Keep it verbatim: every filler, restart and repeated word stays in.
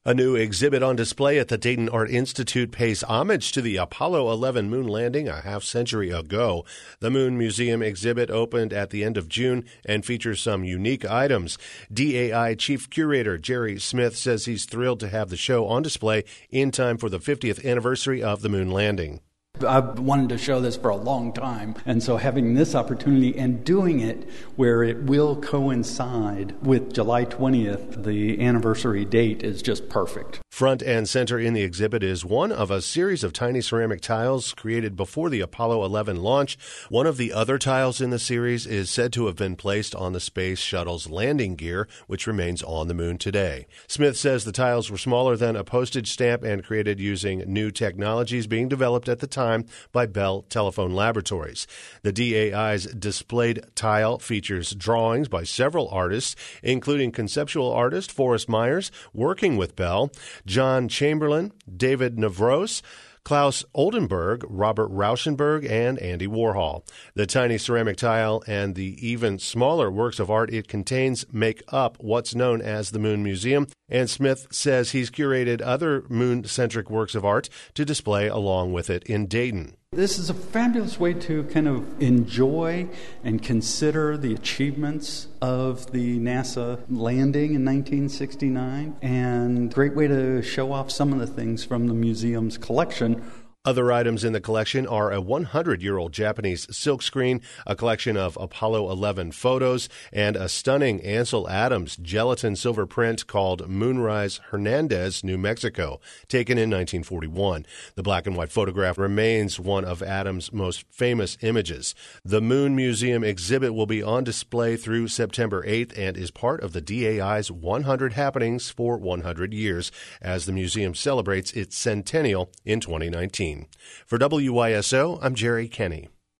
A new exhibit on display at the Dayton Art Institute pays homage to the Apollo eleven moon landing a half century ago. The Moon Museum exhibit opened at the end of June and features some unique items. D A I Chief Curator Jerry Smith says he's thrilled to have the show on display in time for the fiftieth anniversary of the moon landing. I've wanted to show this for a long time, and so having this opportunity and doing it where it will coincide with July twentieth, the anniversary date, is just perfect. Front and center in the exhibit is one of a series of tiny ceramic tiles created before the Apollo eleven launch. One of the other tiles in the series is said to have been placed on the Space Shuttle's landing gear, which remains on the moon today. Smith says the tiles were smaller than a postage stamp and created using new technologies being developed at the time by Bell Telephone Laboratories. The D A I's displayed tile features drawings by several artists, including conceptual artist Forrest Myers, working with Bell, John Chamberlain, David Navros, Klaus Oldenburg, Robert Rauschenberg, and Andy Warhol. The tiny ceramic tile and the even smaller works of art it contains make up what's known as the Moon Museum, and Smith says he's curated other moon-centric works of art to display along with it in Dayton. This is a fabulous way to kind of enjoy and consider the achievements of the NASA landing in nineteen sixty-nine, and great way to show off some of the things from the museum's collection. Other items in the collection are a hundred-year-old Japanese silkscreen, a collection of Apollo eleven photos, and a stunning Ansel Adams gelatin silver print called Moonrise Hernandez, New Mexico, taken in nineteen forty-one. The black and white photograph remains one of Adams' most famous images. The Moon Museum exhibit will be on display through September eighth and is part of the D A I's one hundred Happenings for one hundred years as the museum celebrates its centennial in twenty nineteen. For W Y S O, I'm Jerry Kenny.